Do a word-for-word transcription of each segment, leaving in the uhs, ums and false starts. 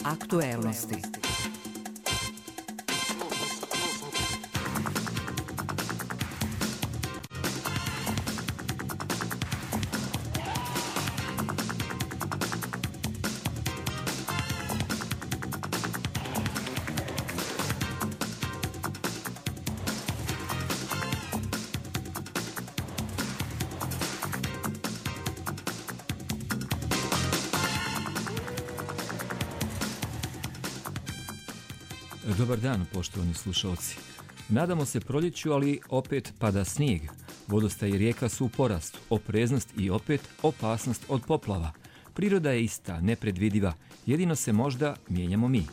Aktuelnosti. Dobar dan, poštovani slušalci. Nadamo se proljeću, ali opet pada snijeg. Vodostaji rijeka su u porastu, opreznost i opet opasnost od poplava. Priroda je ista, nepredvidiva, jedino se možda mijenjamo mi.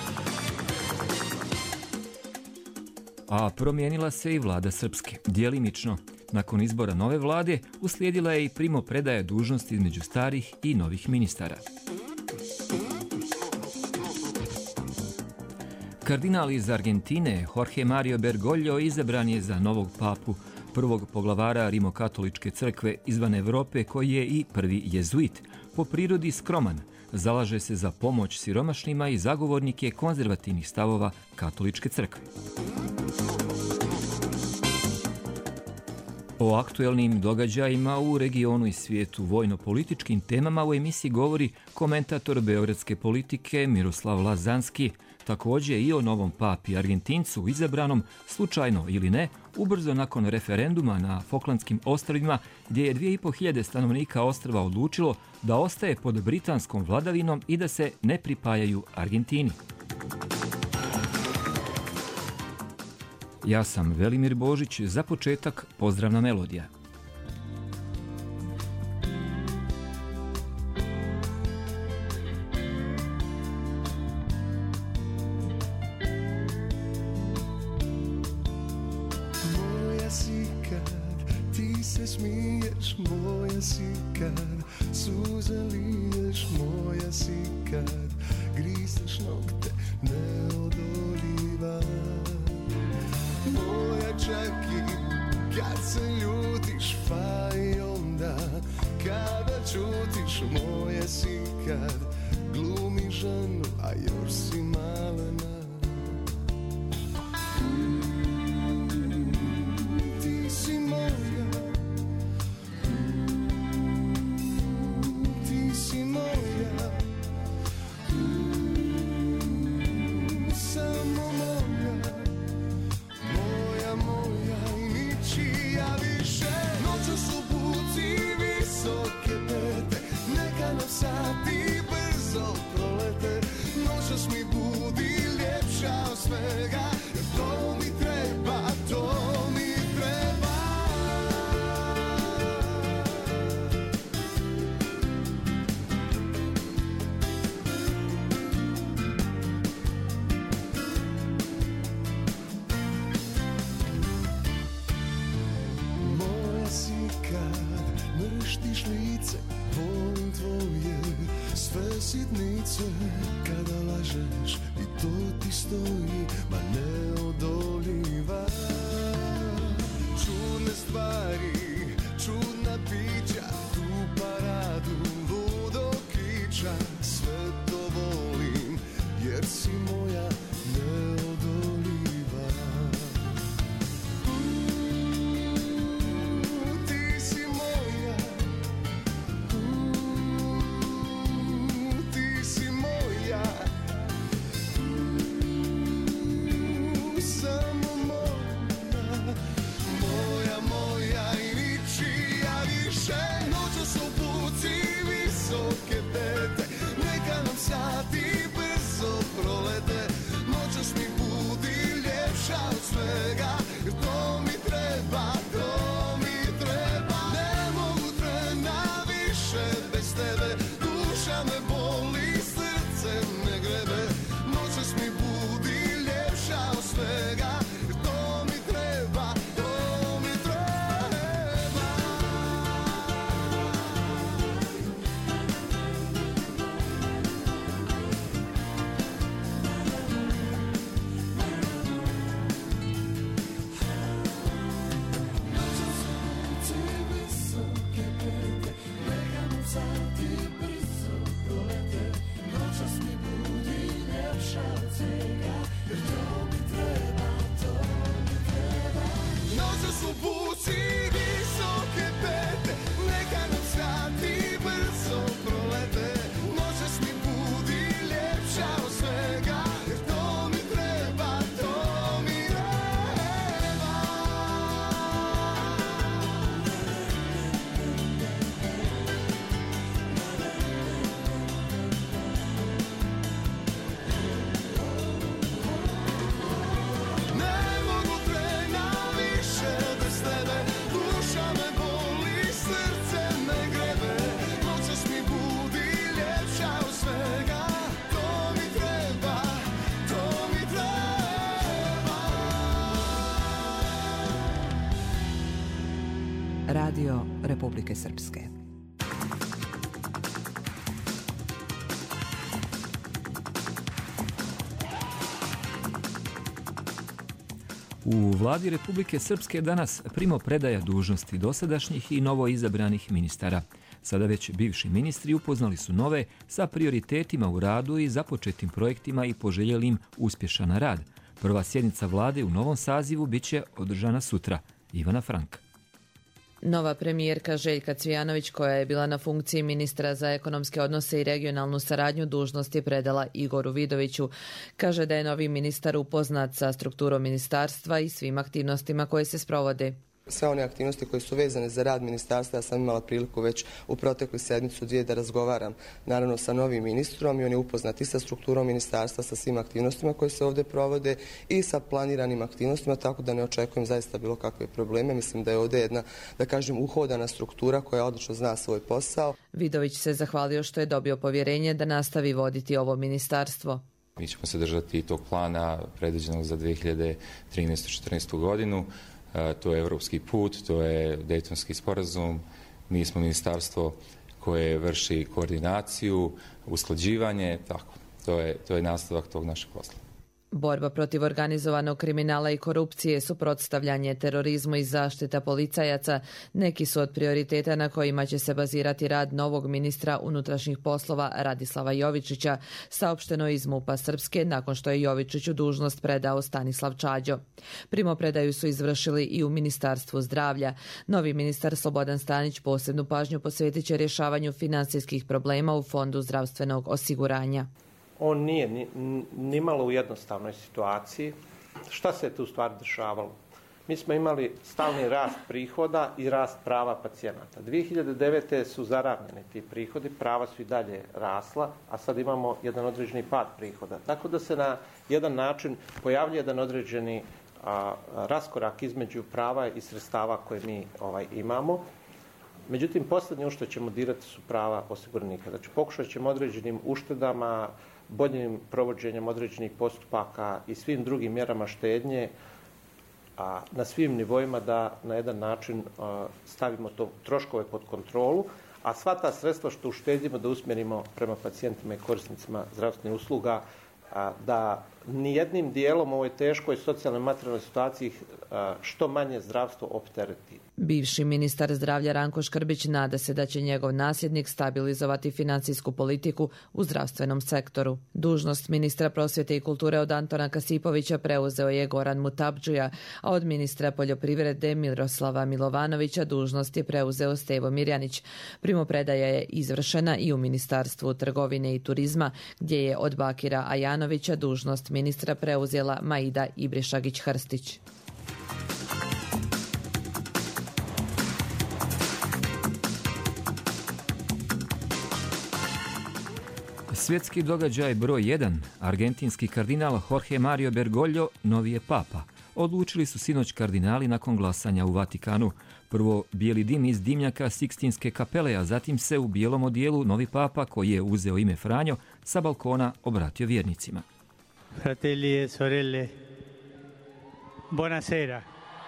A promijenila se i vlada Srpske, djelimično. Nakon izbora nove vlade uslijedila je i primopredaja dužnosti između starih i novih ministara. Kardinal iz Argentine, Jorge Mario Bergoglio, izabran je za novog papu, prvog poglavara Rimokatoličke crkve izvan Evrope, koji je i prvi jezuit. Po prirodi skroman, zalaže se za pomoć siromašnima i zagovornik je konzervativnih stavova katoličke crkve. O aktuelnim događajima u regionu i svijetu, vojno-političkim temama u emisiji govori komentator beogradske politike Miroslav Lazanski. Također i o novom papi Argentincu izabranom, slučajno ili ne, ubrzo nakon referenduma na Falklandskim ostrvima, gdje je dvije i pol hiljade stanovnika ostrva odlučilo da ostaje pod britanskom vladavinom i da se ne pripajaju Argentini. Ja sam Velimir Božić, za početak pozdravna melodija. Moja si kad ti se smiješ, moja si kad suze liješ, moja si kad grizeš nokte neodoljiva. Moja čak i kad se ljutiš, pa i onda kada čutiš, moja si kad glumiš ženu, a još si malena. Mm, ti si moja, mm, ti si moja, mm, samo moja. Ja više noćas u buci visoke pete, neka nam sati brzo prolete. Noćas mi budi ljepša od svega, to mi treba, to mi treba. Mrštiš lice, volim tvoje sve sitnice. Kada lažeš i to ti stoji, ma neodoljiva. Čudne stvari, čudna pića, tu paradu ludog kiča. Sve to volim, jer si moja neodoljiva. Moja, moja i ničija više. radio Republike Srpske. U vladi Republike Srpske danas primopredaja dužnosti dosadašnjih i novo izabranih ministara. Sada već bivši ministri upoznali su nove sa prioritetima u radu i započetim projektima i poželjelim uspješan rad. Prva sjednica vlade u novom sazivu biće održana sutra. Ivana Frank. Nova premijerka Željka Cvijanović, koja je bila na funkciji ministra za ekonomske odnose i regionalnu saradnju, dužnost je predala Igoru Vidoviću. Kaže da je novi ministar upoznat sa strukturom ministarstva i svim aktivnostima koje se sprovode. Sve one aktivnosti koje su vezane za rad ministarstva, ja sam imala priliku već u proteklu sedmicu dvije da razgovaram naravno sa novim ministrom i on je upoznat i sa strukturom ministarstva, sa svim aktivnostima koje se ovdje provode i sa planiranim aktivnostima, tako da ne očekujem zaista bilo kakve probleme. Mislim da je ovdje jedna, da kažem, uhodana struktura koja odlično zna svoj posao. Vidović se zahvalio što je dobio povjerenje da nastavi voditi ovo ministarstvo. Mi ćemo se držati tog plana predviđenog za dvije hiljade trinaestu četrnaestu godinu. To je evropski put, to je Dejtonski sporazum. Mi smo ministarstvo koje vrši koordinaciju, usklađivanje, tako. To je, to je nastavak tog našeg posla. Borba protiv organizovanog kriminala i korupcije, suprotstavljanje terorizmu i zaštita policajaca neki su od prioriteta na kojima će se bazirati rad novog ministra unutrašnjih poslova Radislava Jovičića, saopšteno iz MUP-a Srpske nakon što je Jovičiću dužnost predao Stanislav Čađo. Primopredaju su izvršili i u Ministarstvu zdravlja. Novi ministar Slobodan Stanić posebnu pažnju posvetit će rješavanju finansijskih problema u Fondu zdravstvenog osiguranja. On nije ni, ni malo u jednostavnoj situaciji. Šta se tu stvar dešavalo? Mi smo imali stalni rast prihoda i rast prava pacijenata. dvije hiljade devete. su zaravnjeni ti prihodi, prava su i dalje rasla, a sad imamo jedan određeni pad prihoda. Tako da se na jedan način pojavlja jedan određeni a, raskorak između prava i sredstava koje mi ovaj, imamo. Međutim, posljednje u što ćemo dirati su prava osiguranika. Znači, pokušat ćemo određenim uštedama, boljim provođenjem određenih postupaka i svim drugim mjerama štednje a, na svim nivoima da na jedan način a, stavimo to troškove pod kontrolu, a sva ta sredstva što uštedimo da usmjerimo prema pacijentima i korisnicima zdravstvenih usluga, a, da nijednim dijelom u ovoj teškoj socijalnoj materijalnoj situaciji a, što manje zdravstvo optereti. Bivši ministar zdravlja Ranko Škrbić nada se da će njegov nasljednik stabilizovati financijsku politiku u zdravstvenom sektoru. Dužnost ministra prosvjete i kulture od Antona Kasipovića preuzeo je Goran Mutabdžuja, a od ministra poljoprivrede Miroslava Milovanovića dužnost je preuzeo Stevo Mirjanić. Primopredaja je izvršena i u Ministarstvu trgovine i turizma, gdje je od Bakira Ajanovića dužnost ministra preuzela Maida Ibrišagić-Hrstić. Svjetski događaj broj jedan, argentinski kardinal Jorge Mario Bergoglio novi je papa. Odlučili su sinoć kardinali nakon glasanja u Vatikanu. Prvo bijeli dim iz dimnjaka Sikstinske kapele, a zatim se u bijelom odijelu novi papa, koji je uzeo ime Franjo, sa balkona obratio vjernicima. Fratelli e sorelle, buonasera.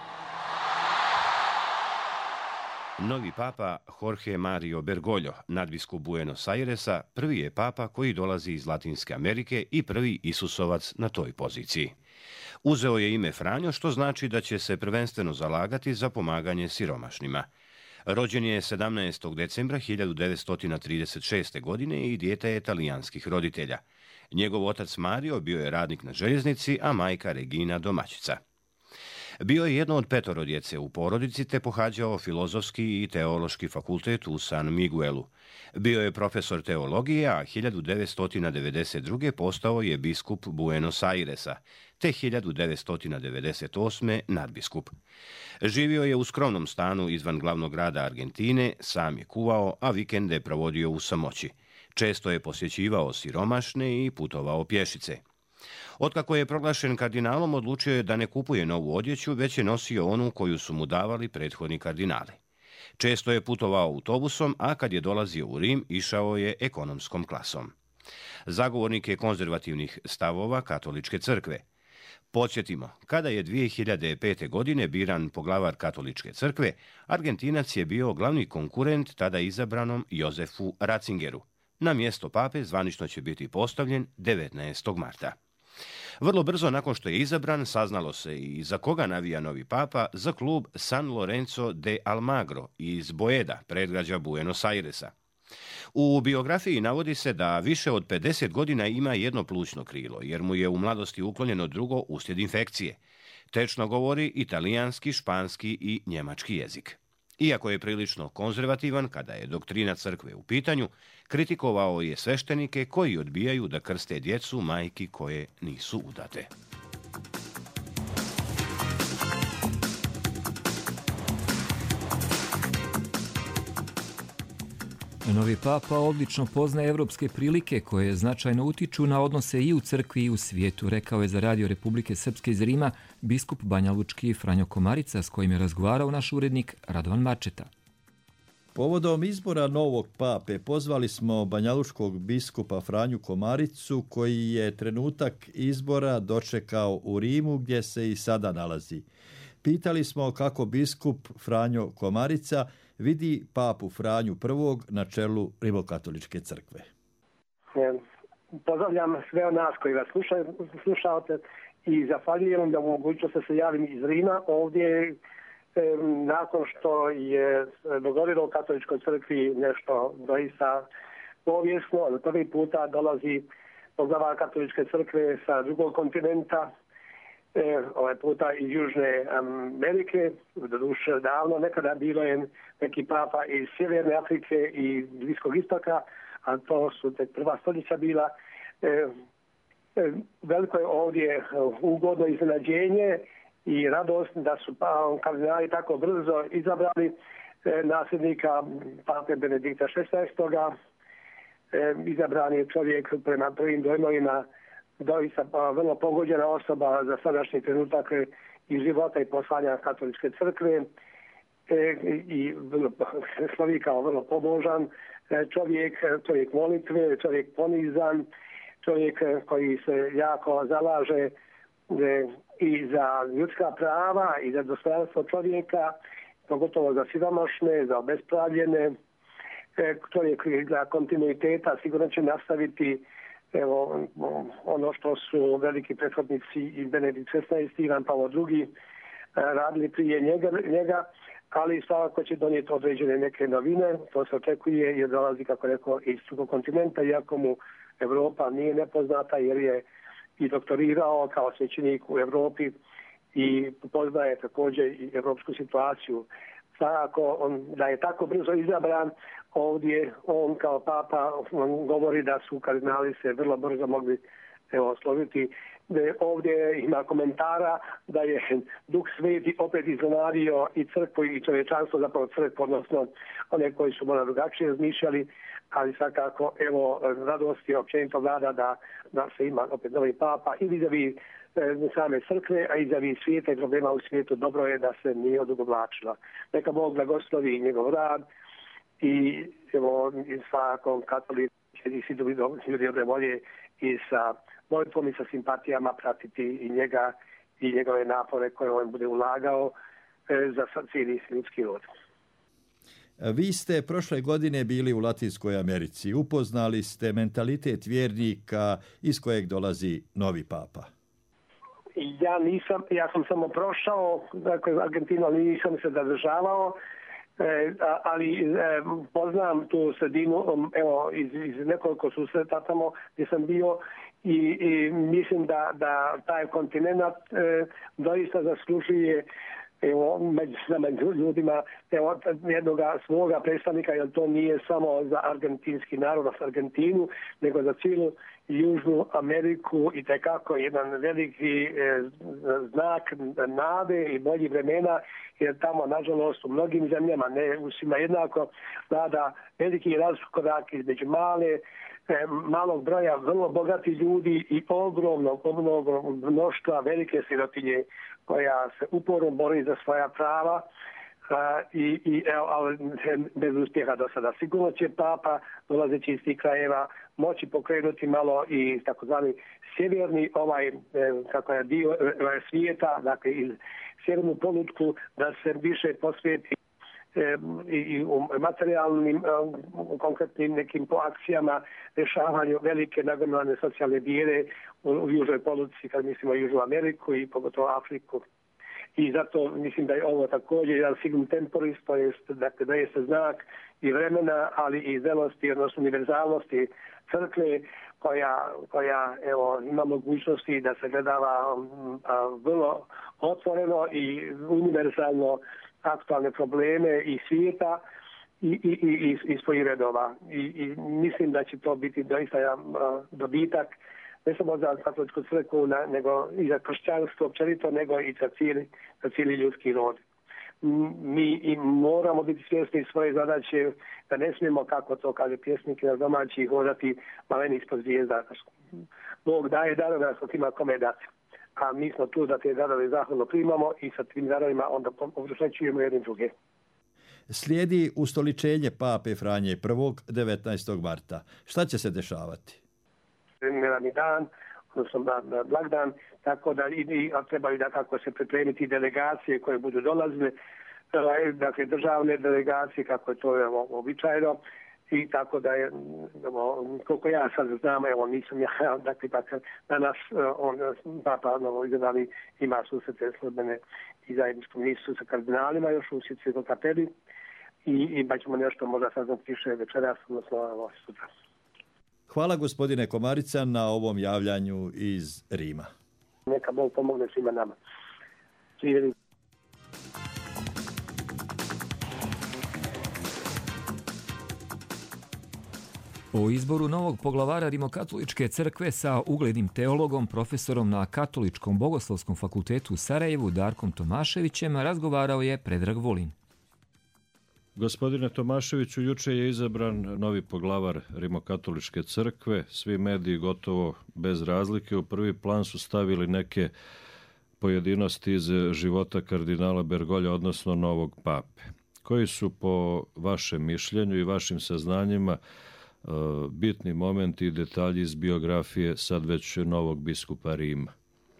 Novi papa Jorge Mario Bergoglio, nadbiskup Buenos Airesa, prvi je papa koji dolazi iz Latinske Amerike i prvi Isusovac na toj poziciji. Uzeo je ime Franjo, što znači da će se prvenstveno zalagati za pomaganje siromašnima. Rođen je sedamnaestog decembra hiljadu devetsto trideset šeste. godine i dijete je talijanskih roditelja. Njegov otac Mario bio je radnik na željeznici, a majka Regina domaćica. Bio je jedno od petoro djece u porodici te pohađao filozofski i teološki fakultet u San Miguelu. Bio je profesor teologije, a hiljadu devetsto devedeset druge. postao je biskup Buenos Airesa, te hiljadu devetsto devedeset osme. nadbiskup. Živio je u skromnom stanu izvan glavnog grada Argentine, sam je kuvao, a vikende provodio u samoći. Često je posjećivao siromašne i putovao pješice. Otkako je proglašen kardinalom, odlučio je da ne kupuje novu odjeću, već je nosio onu koju su mu davali prethodni kardinali. Često je putovao autobusom, a kad je dolazio u Rim, išao je ekonomskom klasom. Zagovornik je konzervativnih stavova katoličke crkve. Podsjetimo, kada je dvije hiljade pete. godine biran poglavar Katoličke crkve, Argentinac je bio glavni konkurent tada izabranom Jozefu Ratzingeru. Na mjesto pape zvanično će biti postavljen devetnaestog marta. Vrlo brzo nakon što je izabran, saznalo se i za koga navija novi papa, za klub San Lorenzo de Almagro iz Boeda, predgrađa Buenos Airesa. U biografiji navodi se da više od pedeset godina ima jedno plućno krilo, jer mu je u mladosti uklonjeno drugo uslijed infekcije. Tečno govori italijanski, španski i njemački jezik. Iako je prilično konzervativan kada je doktrina crkve u pitanju, kritikovao je sveštenike koji odbijaju da krste djecu majki koje nisu udate. Novi papa odlično poznaje evropske prilike koje značajno utiču na odnose i u crkvi i u svijetu, rekao je za Radio Republike Srpske iz Rima biskup banjalučki Franjo Komarica, s kojim je razgovarao naš urednik Radovan Mačeta. Povodom izbora novog pape pozvali smo banjalučkog biskupa Franju Komaricu, koji je trenutak izbora dočekao u Rimu, gdje se i sada nalazi. Pitali smo kako biskup Franjo Komarica vidi papu Franju prvog na čelu Rimokatoličke crkve. Pozdravljam sve nas koji vas slušate i zahvaljujem da mogućnost da se javim iz Rima ovdje nakon što je dogodilo u Katoličkoj crkvi nešto doista povijesno. Od prvi puta dolazi poglavar Katoličke crkve sa drugog kontinenta, ovaj puta iz Južne Amerike, doduše davno, nekada bilo je neki papa iz Sjeverne Afrike i Bliskog istoka, a to su tek prva stoljeća bila. Veliko je ovdje ugodno iznenađenje i radost da su kardinali tako brzo izabrali nasljednika pape Benedikta šesnaestog. Izabran je čovjek prema prvim dojmovima doista vrlo pogođena osoba za sadašnji trenutak i života i poslanja Katoličke crkve i slovi kao vrlo pobožan čovjek, čovjek molitve, čovjek ponizan, čovjek koji se jako zalaže i za ljudska prava i za dostojanstvo čovjeka, pogotovo za siromašne, za obespravljene. Čovjek za kontinuiteta sigurno će nastaviti evo, ono što su veliki prethodnici i Benedikt šesnaesti. Ivan Pavao drugi. radili prije njega, njega, ali svakako će donijeti određene neke novine. To se očekuje jer dolazi, kako rekao, iz drugog kontinenta, iako mu Evropa nije nepoznata jer je i doktorirao kao svećenik u Europi i poznaje također i evropsku situaciju. Svakako on, da je tako brzo izabran ovdje, on kao papa on govori da su kardinali se vrlo brzo mogli evo, sloviti. Ovdje ima komentara da je Duh Sveti opet iznenadio i crkvu i čovječanstvo, zapravo crkvu, odnosno one koji su možda drugačije razmišljali, ali svakako evo radost je općenito vlada da, da se ima opet novi papa i vizavi same crkve, a i vizavi svijeta i problema u svijetu. Dobro je da se nije odugovlačila. Neka Bog blagoslovi njegov rad i evo svakako katolici i svi ljudi dobre volje i sa molitvom i sa simpatijama pratiti i njega i njegove napore koje on bude ulagao za cijeli ljudski rod. Vi ste prošle godine bili u Latinskoj Americi. Upoznali ste mentalitet vjernika iz kojeg dolazi novi papa. Ja nisam, ja sam samo prošao, dakle, Argentinu, ali nisam se zadržavao, e, ali e, poznam tu sredinu, evo, iz, iz nekoliko susreta tamo gdje sam bio i, i mislim da, da taj kontinent e, doista zaslužuje evo, među nama ljudima evo, jednog svoga predstavnika, jer to nije samo za argentinski narod, za Argentinu, nego za cijelu Južnu Ameriku i tekako jedan veliki e, znak nade i boljih vremena, jer tamo, nažalost, u mnogim zemljama, ne u svima jednako, vlada veliki raskorak između male, e, malog broja vrlo bogati ljudi i ogromnog, ogromnog mnoštva velike sirotinje koja se uporno bori za svoja prava. i, i evo, ali bez uspjeha do sada. Sigurno će Papa, dolazeći iz tih krajeva, moći pokrenuti malo i takozvani sjeverni ovaj, kako je, dio svijeta, dakle iz sjevernu polutku, da se više posvijeti i u materijalnim konkretnim nekim akcijama rješavanju velike nagomilane socijalne bijede u južnoj polutci, kad mislimo Južnu Ameriku i pogotovo Afriku. I zato mislim da je ovo također jedan signum temporis, to je dakle, da je se znak i vremena, ali i zrelosti, odnosno univerzalnosti crkve koja, koja evo, ima mogućnosti da se gledava a, vrlo otvoreno i univerzalno aktualne probleme i svijeta i, i, i, i svojih redova. I, I mislim da će to biti doista jedan dobitak ne samo za katoličku crkvu, nego i za kršćanstvo općenito, nego i za cijeli, za cijeli ljudski rod. Mi i moramo biti svjesni svoje zadaće, da ne smijemo, kako to kaže pjesnik na domaći, hodati maleni ispod zvijezda. Bog daje darove, a ima kome dati. A mi smo tu da te darove zahvalno primamo i sa tim darovima onda obrušećujemo jedni druge. Slijedi ustoličenje pape Franje prvog devetnaestog marta. Šta će se dešavati? Neradni dan, odnosno na, na blagdan, tako da i, i trebaju da kako se pripremiti delegacije koje budu dolazile, dakle državne delegacije, kako je to evo, običajno, i tako da je, evo, koliko ja sad znam, evo nisam ja, dakle pa danas on, Papa novo izabrani ima susrete slobodne i zajedničku misu sa kardinalima još u Svetoj kapeli i, i pa ćemo nešto možda saznati više večeras, odnosno ovo sutra. Hvala gospodine Komarica na ovom javljanju iz Rima. Neka Bog pomogne svima nama. Živjeli. O izboru novog poglavara Rimokatoličke crkve sa uglednim teologom, profesorom na Katoličkom bogoslovskom fakultetu u Sarajevu, Darkom Tomaševićem, razgovarao je Predrag Vulin. Gospodine Tomaševiću, juče je izabran novi poglavar Rimokatoličke crkve. Svi mediji gotovo bez razlike u prvi plan su stavili neke pojedinosti iz života kardinala Bergolja, odnosno novog pape. Koji su po vašem mišljenju i vašim saznanjima bitni momenti i detalji iz biografije sad već novog biskupa Rima?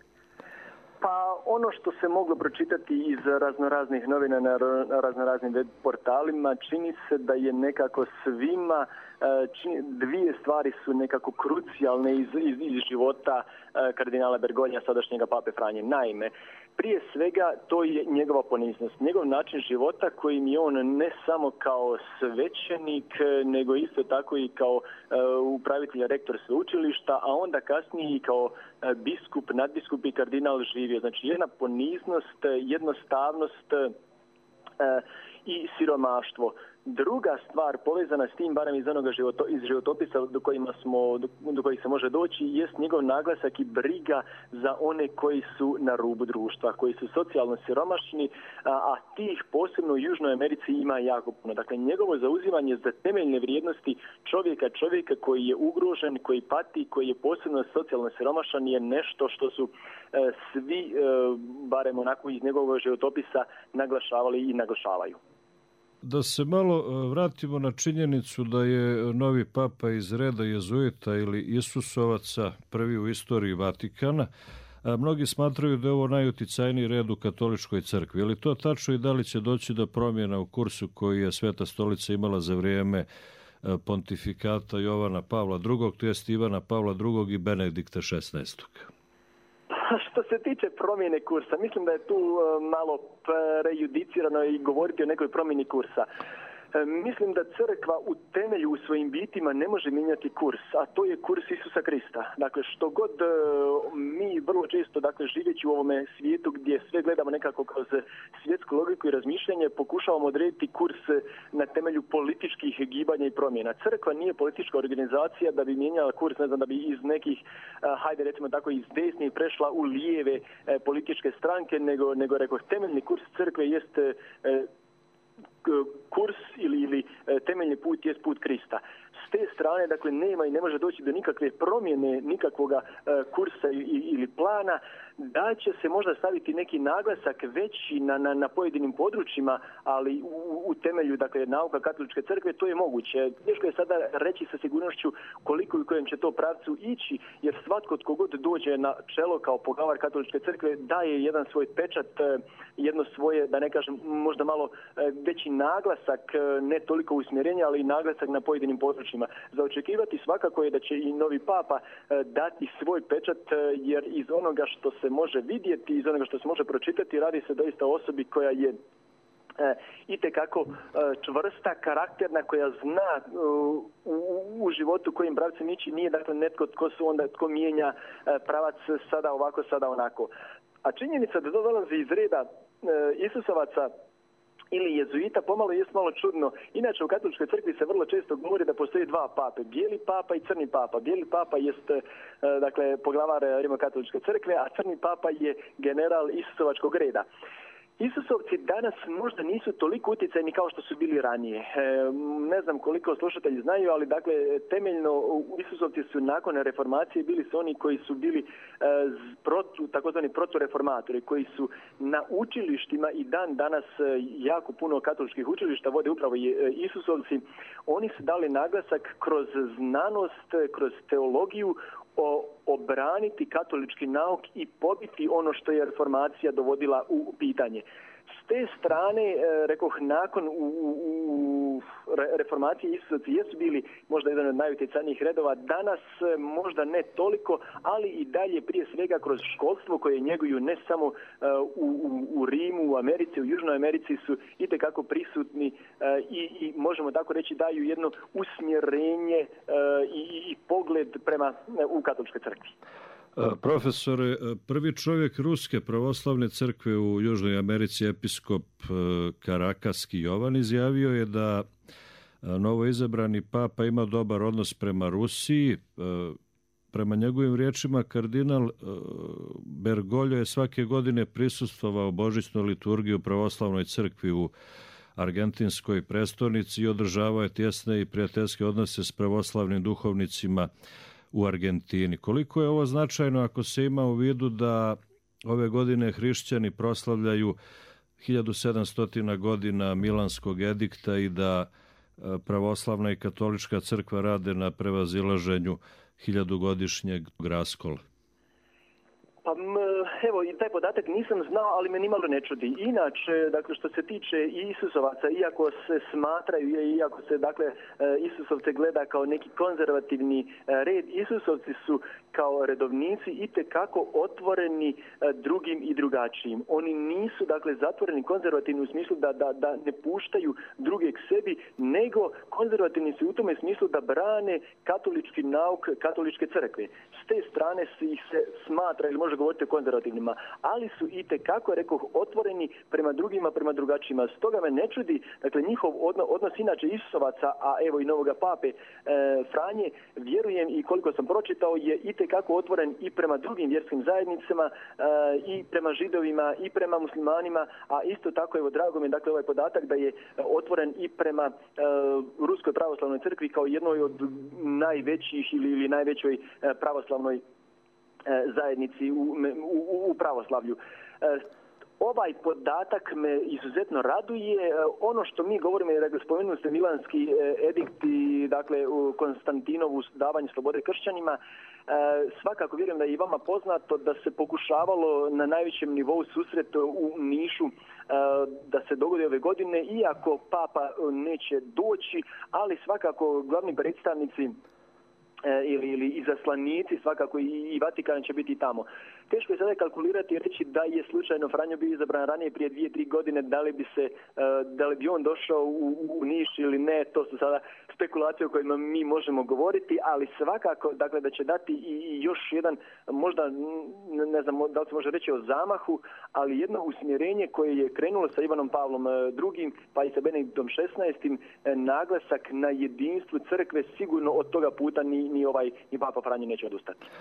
Pa ono što se moglo pročitati iz raznoraznih novina na raznoraznim web portalima, čini se da je nekako svima čini, dvije stvari su nekako krucijalne iz, iz, iz života kardinala Bergolja, sadašnjega pape Franje. Naime, prije svega to je njegova poniznost, njegov način života kojim je on ne samo kao svećenik, nego isto tako i kao uh, upravitelj, rektor sveučilišta, a onda kasnije i kao uh, biskup, nadbiskup i kardinal živio. Znači jedna poniznost, jednostavnost uh, i siromaštvo. Druga stvar povezana s tim, barem iz onoga životo, iz životopisa do, kojima smo, do, do kojih se može doći, jest njegov naglasak i briga za one koji su na rubu društva, koji su socijalno siromašni, a, a tih posebno u Južnoj Americi ima jako puno. Dakle, njegovo zauzimanje za temeljne vrijednosti čovjeka, čovjeka koji je ugrožen, koji pati, koji je posebno socijalno siromašan je nešto što su e, svi, e, barem onako iz njegovog životopisa, naglašavali i naglašavaju. Da se malo vratimo na činjenicu da je novi papa iz reda jezuita ili Isusovaca, prvi u istoriji Vatikana. A mnogi smatraju da je ovo najuticajniji red u katoličkoj crkvi. Je li to tačno i da li će doći do promjena u kursu koji je Sveta stolica imala za vrijeme pontifikata Jovana Pavla drugog, to jest Ivana Pavla drugog i Benedikta šesnaestog? Što se tiče promjene kursa, mislim da je tu malo prejudicirano i govoriti o nekoj promjeni kursa. Mislim da crkva u temelju u svojim bitima ne može mijenjati kurs, a to je kurs Isusa Krista. Dakle, što god mi vrlo često, dakle, živeći u ovome svijetu gdje sve gledamo nekako kroz svjetsku logiku i razmišljanje, pokušavamo odrediti kurs na temelju političkih gibanja i promjena. Crkva nije politička organizacija da bi mijenjala kurs, ne znam, da bi iz nekih, hajde recimo tako, iz desnih prešla u lijeve političke stranke, nego, nego rekao, temeljni kurs crkve jeste kurs ili, ili temeljni put jest put Krista. S te strane, dakle, nema i ne može doći do nikakve promjene, nikakvoga kursa ili plana, da će se možda staviti neki naglasak veći na, na, na pojedinim područjima, ali u, u temelju, dakle, nauka katoličke crkve, to je moguće. Teško je sada reći sa sigurnošću koliko i u kojem će to pravcu ići, jer svatko tko god dođe na čelo kao poglavar katoličke crkve daje jedan svoj pečat, jedno svoje, da ne kažem, možda malo veći naglasak, ne toliko usmjerenja, ali i naglasak na pojedinim područjima. Za očekivati svakako je da će i novi papa dati svoj pečat, jer iz onoga što se može vidjeti, iz onoga što se može pročitati, radi se doista o osobi koja je E, itekako e, čvrsta, karakterna, koja zna e, u, u životu kojim pravcem ići, nije dakle netko tko su onda tko mijenja e, pravac sada ovako, sada onako. A činjenica da to dolazi iz reda e, Isusovaca ili jezuita pomalo jest malo čudno. Inače u katoličkoj crkvi se vrlo često govori da postoji dva pape, bijeli papa i crni papa. Bijeli papa jest e, dakle poglavar Rimokatoličke crkve, a crni papa je general Isusovačkog reda. Isusovci danas možda nisu toliko utjecajni kao što su bili ranije. E, ne znam koliko slušatelji znaju, ali dakle temeljno Isusovci su nakon reformacije bili su oni koji su bili e, protu, takozvani protureformatori, koji su na učilištima i dan danas jako puno katoličkih učilišta vode upravo Isusovci. Oni su dali naglasak kroz znanost, kroz teologiju, o obraniti katolički nauk i pobiti ono što je reformacija dovodila u pitanje. S te strane, rekoh, nakon u, u reformacije Isusovci jesu bili možda jedan od najutjecajnijih redova, danas možda ne toliko, ali i dalje prije svega kroz školstvo koje njeguju ne samo uh, u, u, u Rimu, u Americi, u Južnoj Americi su itekako prisutni uh, i, i možemo tako reći daju jedno usmjerenje uh, i, i pogled prema uh, u katoličkoj crkvi. Profesore, prvi čovjek Ruske pravoslavne crkve u Južnoj Americi, episkop Karakaski Jovan, izjavio je da novoizabrani papa ima dobar odnos prema Rusiji. Prema njegovim riječima, kardinal Bergoglio je svake godine prisustvovao božićnoj liturgiji u pravoslavnoj crkvi u argentinskoj prestolnici i održavao je tjesne i prijateljske odnose s pravoslavnim duhovnicima u Argentini. Koliko je ovo značajno ako se ima u vidu da ove godine hrišćani proslavljaju hiljadu sedamsto godina Milanskog edikta i da pravoslavna i katolička crkva rade na prevazilaženju hiljadugodišnjeg raskola? Pa evo, i taj podatak nisam znao, ali me nimalo ne čudi. Inače, dakle, što se tiče Isusovaca, iako se smatraju, iako se, dakle, Isusovce gleda kao neki konzervativni red, Isusovci su kao redovnici itekako otvoreni drugim i drugačijim. Oni nisu, dakle, zatvoreni konzervativni u smislu da, da, da ne puštaju druge k sebi, nego konzervativni su u tome smislu da brane katolički nauk katoličke crkve. S te strane se ih se smatra, ili može govoriti o konzervativnima, ali su itekako, rekoh, otvoreni prema drugima, prema drugačijima. Stoga me ne čudi, dakle, njihov odnos, odnos inače Isusovaca, a evo i novoga pape e, Franje, vjerujem i koliko sam pročitao, je itekako otvoren i prema drugim vjerskim zajednicama, e, i prema židovima, i prema muslimanima, a isto tako, evo, drago mi je, dakle, ovaj podatak da je otvoren i prema e, Ruskoj pravoslavnoj crkvi kao jednoj od najvećih ili, ili najvećoj e, pravoslavnoj zajednici u, u, u pravoslavlju. Ovaj podatak me izuzetno raduje. Ono što mi govorimo je, dakle, spomenuli ste Milanski edikt i, dakle, u Konstantinovu davanje slobode kršćanima. Svakako vjerujem da je i vama poznato da se pokušavalo na najvećem nivou susret u Nišu da se dogodi ove godine, iako papa neće doći, ali svakako glavni predstavnici ili, ili izaslanici, svakako i, i Vatikan će biti tamo. Teško je sada kalkulirati i reći da je slučajno Franjo bio izabran ranije prije dvije, tri godine, da li bi se, da li bi on došao u, u Niš ili ne, to su sada spekulacije o kojima mi možemo govoriti, ali svakako, dakle, da će dati i još jedan, možda, ne znam da li se može reći o zamahu, ali jedno usmjerenje koje je krenulo sa Ivanom Pavlom drugim, pa i sa Benediktom šesnaestim, naglasak na jedinstvu crkve, sigurno od toga puta ni, ni ovaj, ni Papa Franjo neće odustati.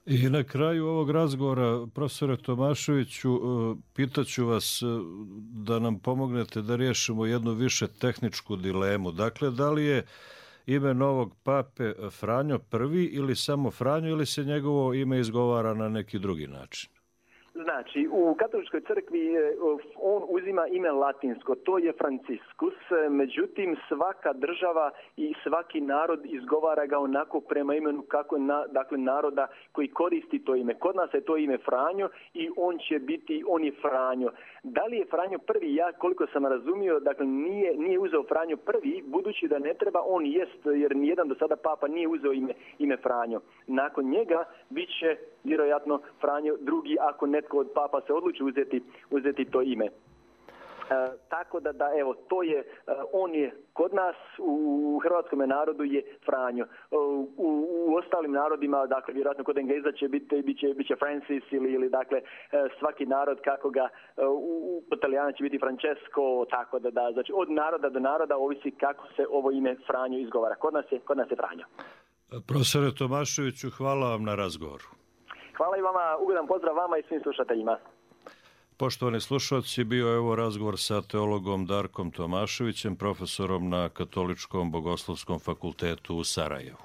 I na kraju ovog razgovora, profesore Tomaševiću, pitaću vas da nam pomognete da riješimo jednu više tehničku dilemu. Dakle, da li je ime novog pape Franjo prvi ili samo Franjo ili se njegovo ime izgovara na neki drugi način? Znači, u katoličkoj crkvi on uzima ime latinsko, to je Franciscus, međutim svaka država i svaki narod izgovara ga onako prema imenu kako na, dakle naroda koji koristi to ime. Kod nas je to ime Franjo i on će biti, on je Franjo. Da li je Franjo prvi? Ja koliko sam razumio, dakle nije, nije uzeo Franjo prvi, budući da ne treba, on jest, jer nijedan do sada papa nije uzeo ime, ime Franjo. Nakon njega bit će vjerojatno Franjo drugi, ako netko od papa se odluči uzeti, uzeti to ime. E, tako da, da, evo, to je, on je kod nas, u hrvatskom narodu je Franjo. U, u ostalim narodima, dakle, vjerojatno kod Engleza će biti, bit će, bit će Francis ili, ili, dakle, svaki narod kako ga, u, u Italijana će biti Francesco, tako da, da, znači, od naroda do naroda ovisi kako se ovo ime Franjo izgovara. Kod nas je, kod nas je Franjo. Profesore Tomaševiću, hvala vam na razgovoru. Hvala i vama, ugodan pozdrav vama i svim slušateljima. Poštovani slušalci, bio je ovo razgovor sa teologom Darkom Tomaševićem, profesorom na Katoličkom bogoslovskom fakultetu u Sarajevu.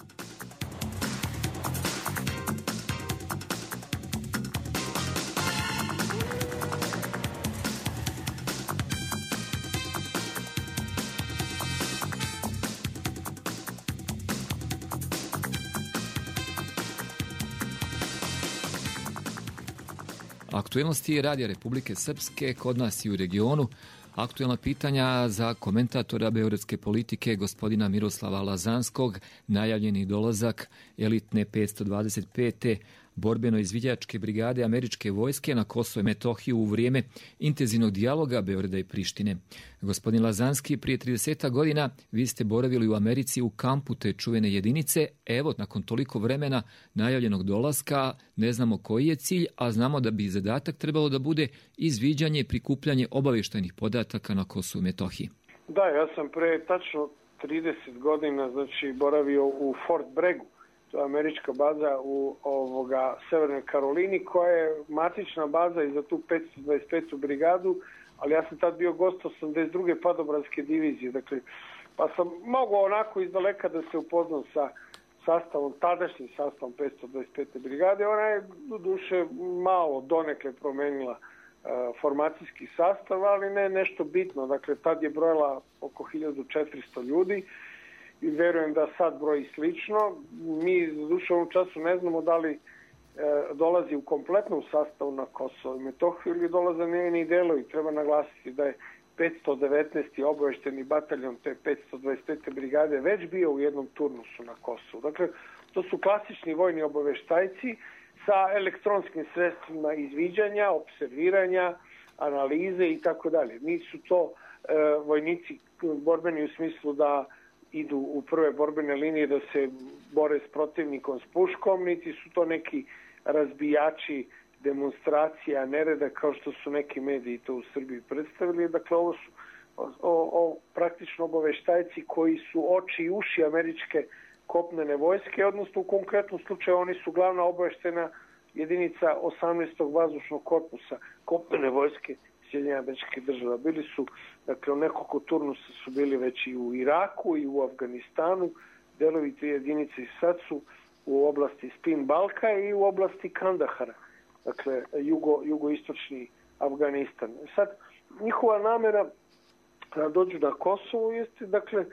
Aktuelnosti Radija Republike Srpske kod nas i u regionu. Aktuelna pitanja za komentatora beogradske politike gospodina Miroslava Lazanskog, najavljeni dolazak elitne petsto dvadeset pete borbeno-izviđačke brigade američke vojske na Kosovo i Metohiju u vrijeme intenzivnog dijaloga Beograda i Prištine. Gospodin Lazanski, prije trideset godina vi ste boravili u Americi u kampu te čuvene jedinice. Evo, nakon toliko vremena najavljenog dolaska, ne znamo koji je cilj, a znamo da bi zadatak trebalo da bude izviđanje i prikupljanje obavještajnih podataka na Kosovu i Metohiji. Da, ja sam pre tačno trideset godina znači, boravio u Fort Braggu. To je američka baza u ovoga Severnoj Karolini koja je matična baza i za tu petsto dvadeset petu brigadu, ali ja sam tad bio gost osamdeset druge padobranske divizije, dakle, pa sam mogao onako iz daleka da se upoznam sa sastavom, tadašnjim sastavom petsto dvadeset pete brigade. Ona je do duše malo donekle promenila uh, formacijski sastav, ali ne nešto bitno. Dakle, tad je brojala oko hiljadu četiristo ljudi i verujem da sad broji slično. Mi do duše u ovom času ne znamo da li uh, dolazi u kompletnom sastavu na Kosovo i Metohiju ili dolaze njeni delovi. Treba naglasiti da je petsto devetnaesti obavešteni bataljon te petsto dvadeset pete brigade već bio u jednom turnusu na Kosovu. Dakle, to su klasični vojni obaveštajci sa elektronskim sredstvima izviđanja, observiranja, analize i tako dalje. Nisu to e, vojnici borbeni u smislu da idu u prve borbene linije da se bore s protivnikom s puškom, niti su to neki razbijači demonstracija, nereda, kao što su neki mediji to u Srbiji predstavili. Dakle, ovo su o, o, praktično obaveštajci koji su oči i uši američke kopnene vojske, odnosno u konkretnom slučaju oni su glavna obaveštena jedinica osamnaestog vazdušnog korpusa kopnene vojske Sjedinjenih Američkih Država. Bili su, dakle, u nekoliko turnusa su bili već i u Iraku i u Afganistanu. Delovi te jedinice i sad su u oblasti Spin Balka i u oblasti Kandahara. Dakle, jugo, jugoistočni Afganistan. Sad, njihova namera da dođu na Kosovo jeste, dakle,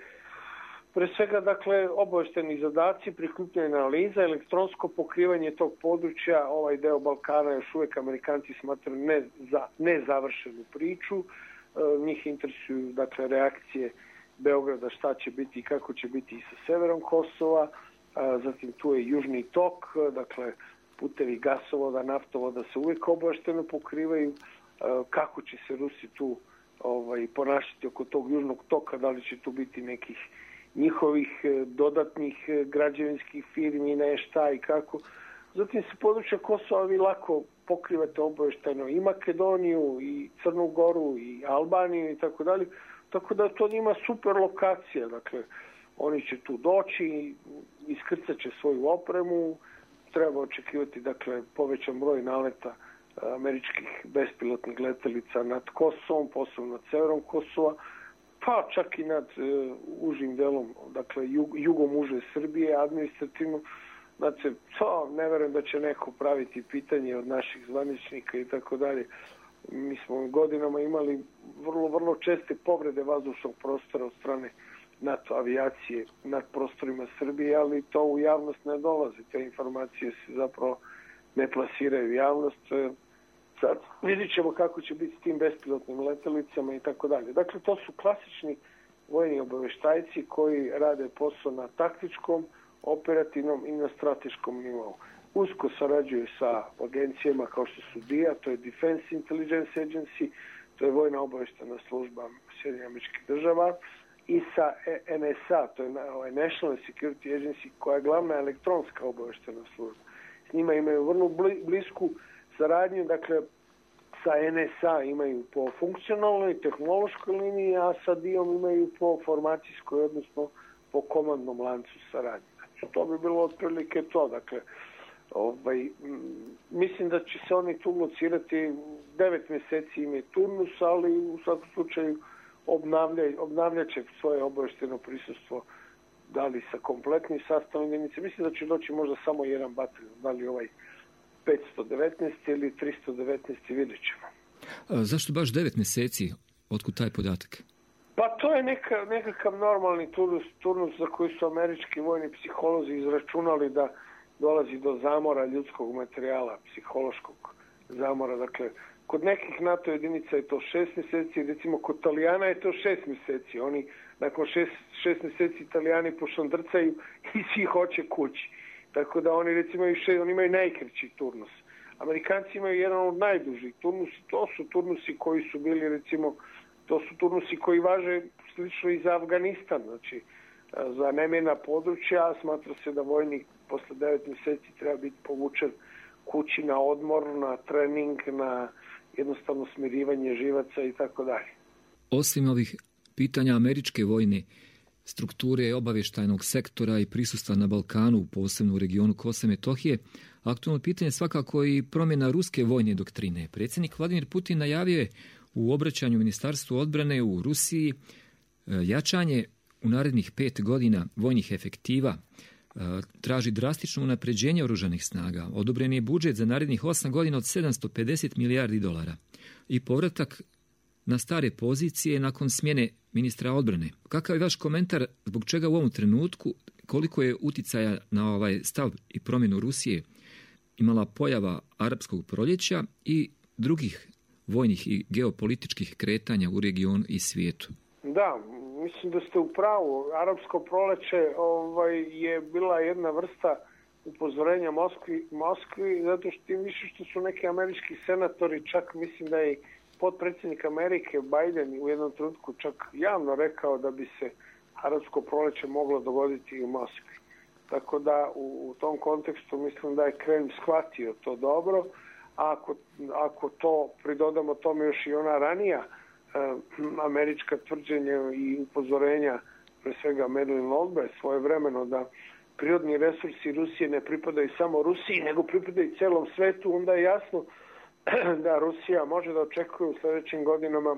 pre svega, dakle, obavešteni zadaci, prikupljanje analiza, elektronsko pokrivanje tog područja, ovaj deo Balkana još uvijek Amerikanci smatraju ne za nezavršenu priču. E, njih interesuju, dakle, reakcije Beograda, šta će biti i kako će biti i sa severom Kosova. A, zatim tu je Južni tok, dakle, putevi gasovoda, naftovoda se uvijek obavešteno pokrivaju. Kako će se Rusi tu ovaj, ponašati oko tog južnog toka, da li će tu biti nekih njihovih dodatnih građevinskih firmi, ne šta i kako. Zatim se područja Kosova vi lako pokrivate obaveštajno i Makedoniju, i Crnu Goru, i Albaniju i tako dalje. Tako da to njima super lokacija. Dakle, oni će tu doći, iskrcat će svoju opremu, treba očekivati dakle povećan broj naleta američkih bespilotnih letelica nad Kosovom, posebno nad severom Kosova, pa čak i nad uh, užim delom, dakle jug, jugom uže Srbije administrativno. Znači, to ne verujem da će neko praviti pitanje od naših zvaničnika i tako dalje. Mi smo godinama imali vrlo, vrlo česte povrede vazdušnog prostora od strane NATO avijacije nad prostorima Srbije, ali to u javnost ne dolazi. Te informacije se zapravo ne plasiraju u javnost. Sad vidit ćemo kako će biti s tim bespilotnim letelicama i tako dalje. Dakle, to su klasični vojni obaveštajci koji rade posao na taktičkom, operativnom i na strateškom nivou. Usko sarađuju sa agencijama kao što su D I A, to je Defense Intelligence Agency, to je vojna obaveštajna služba Sjedinjenih Američkih Država, i sa N S A, to je National Security Agency, koja je glavna elektronska obaveštajna služba. S njima imaju vrlo blisku saradnju, dakle sa N S A imaju po funkcionalnoj, tehnološkoj liniji, a sa D I A-om imaju po formacijskoj, odnosno po komandnom lancu saradnje. Znači, to bi bilo otprilike to. Dakle, ovaj, mislim da će se oni tu locirati, devet mjeseci im je turnus, ali u svakom slučaju obnavljaj, obnavljat će svoje obavešteno prisustvo, da li sa kompletnim sastavom jedinice. Mislim da će doći možda samo jedan bataljon, da li ovaj petsto devetnaest ili tristo devetnaest, vidjet ćemo. A zašto baš devet mjeseci? Otkud taj podatak? Pa to je neka, nekakav normalni turnus, turnus za koji su američki vojni psiholozi izračunali da dolazi do zamora ljudskog materijala, psihološkog zamora. Dakle, kod nekih NATO jedinica je to šest mjeseci, recimo kod Italijana je to šest mjeseci. Oni nakon šest, šest mjeseci Italijani pošandrcaju i svi hoće kući. Tako da oni recimo imaju, šest, oni imaju najkraći turnus. Amerikanci imaju jedan od najdužih turnusa. To su turnusi koji su bili recimo, to su turnusi koji važe slično i za Afganistan, znači za nemirna područja, a smatra se da vojnik posle devet mjeseci treba biti povučen kući na odmor, na trening, na jednostavno smirivanje živaca i tako dalje. Osim ovih pitanja američke vojne strukture obavještajnog sektora i prisustva na Balkanu, posebno u regionu Kosova i Metohije, aktualno pitanje svakako i promjena ruske vojne doktrine. Predsjednik Vladimir Putin najavio je u obraćanju Ministarstvu odbrane u Rusiji jačanje u narednih pet godina vojnih efektiva, traži drastično unapređenje oružanih snaga. Odobren je budžet za narednih osam godina od sedamsto pedeset milijardi dolara i povratak na stare pozicije nakon smjene ministra odbrane. Kakav je vaš komentar, zbog čega u ovom trenutku, koliko je uticaja na ovaj stav i promjenu Rusije imala pojava arapskog proljeća i drugih vojnih i geopolitičkih kretanja u regionu i svijetu? Da, mislim da ste u pravu. Arapsko proleće ovaj, je bila jedna vrsta upozorenja Moskvi, Moskvi, zato što tim više što su neki američki senatori, čak mislim da je potpredsjednik Amerike Biden u jednom trenutku čak javno rekao da bi se arapsko proleće moglo dogoditi i u Moskvi. Tako da u, u tom kontekstu mislim da je Kreml shvatio to dobro. Ako, ako to pridodamo tome još i ona ranija eh, američka tvrđenja i upozorenja, pre svega Madeleine Albright svojevremeno, da prirodni resursi Rusije ne pripadaju samo Rusiji, nego pripadaju celom svetu, onda je jasno da Rusija može da očekuje u sljedećim godinama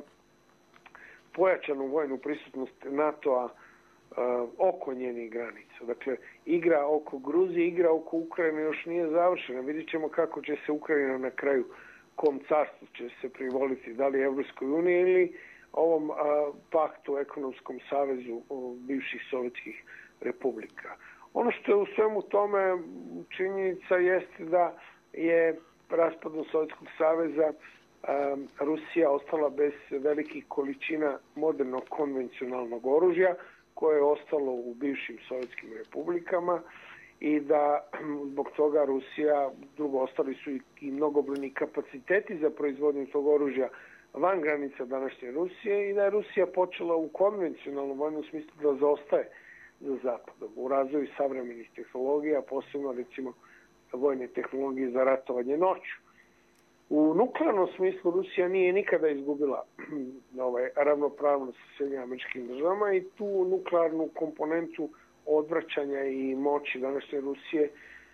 pojačanu vojnu prisutnost NATO-a uh, oko njenih granica. Dakle, igra oko Gruzije, igra oko Ukrajine još nije završena. Vidjet ćemo kako će se Ukrajina na kraju, kom carstvu će se privoliti, da li Evropskoj uniji ili ovom uh, paktu, ekonomskom savezu uh, bivših sovjetskih republika. Ono što je u svemu tome činjenica jeste da je raspadom Sovjetskog saveza um, Rusija ostala bez velikih količina modernog konvencionalnog oružja koje je ostalo u bivšim sovjetskim republikama i da zbog toga Rusija, drugo, ostali su i, i mnogobrojni kapaciteti za proizvodnju tog oružja van granica današnje Rusije i da je Rusija počela u konvencionalnom vojnom smislu da zaostaje za Zapadom u razvoju savremenih tehnologija, posebno recimo vojne tehnologije za ratovanje noću. U nuklearnom smislu Rusija nije nikada izgubila ovaj, ravnopravnost sa Sjedinjenim Američkim Državama i tu nuklearnu komponentu odvraćanja i moći današnje Rusije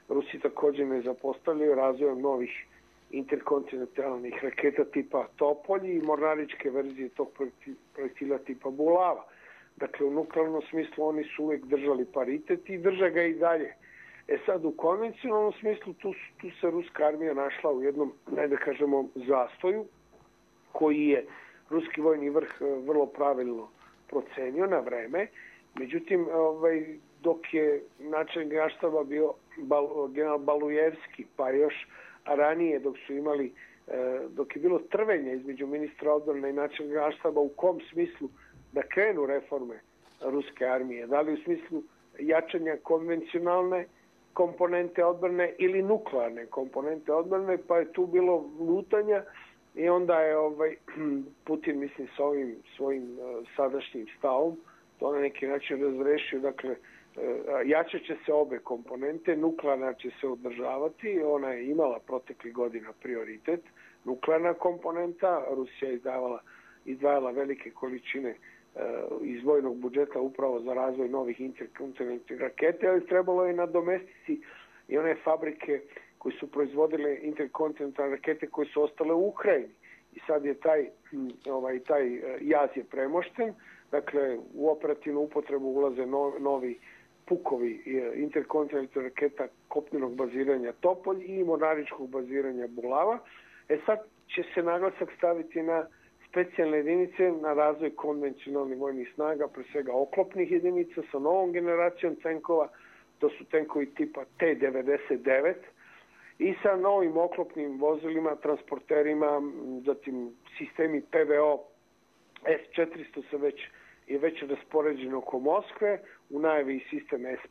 Rusi također ne zapostavljaju razvojem novih interkontinentalnih raketa tipa Topolj i mornaričke verzije tog projektila tipa Bulava. Dakle, u nuklearnom smislu oni su uvijek držali paritet i drže ga i dalje. E sad, u konvencionalnom smislu tu, tu se ruska armija našla u jednom, ne da kažemo, zastoju, koji je ruski vojni vrh vrlo pravilno procenio na vreme. Međutim, ovaj, dok je načelnik generalštaba bio Bal, general Balujevski, pa još ranije dok su imali, dok je bilo trvenje između ministra odbrane i načelnika generalštaba u kom smislu da krenu reforme ruske armije, da li u smislu jačanja konvencionalne komponente odbrane ili nuklearne komponente odbrane, pa je tu bilo lutanja i onda je ovaj, Putin, mislim, s ovim svojim uh, sadašnjim stavom to na neki način razrešio. Dakle, uh, jačat će se obe komponente, nuklearna će se održavati, ona je imala proteklih godina prioritet, nuklearna komponenta, Rusija je izdavala, izdvajala velike količine uh, iz vojnog budžeta upravo za razvoj novih interkontinentalnih rakete, ali trebalo je nadomestiti i one fabrike koji su proizvodile interkontinentalne rakete koje su ostale u Ukrajini. I sad je taj, ovaj, taj jaz je premošten. Dakle, u operativnu upotrebu ulaze novi, novi pukovi interkontinentalnih raketa kopnenog baziranja Topolj i mornaričkog baziranja Bulava. E sad će se naglasak staviti na specijalne jedinice, na razvoj konvencionalnih vojnih snaga, pre svega oklopnih jedinica sa novom generacijom tenkova. To su tenkovi tipa T devedeset devet, i sa novim oklopnim vozilima, transporterima, zatim sistemi P V O S četiristo se već, je već raspoređen oko Moskve, u najavi i sistem S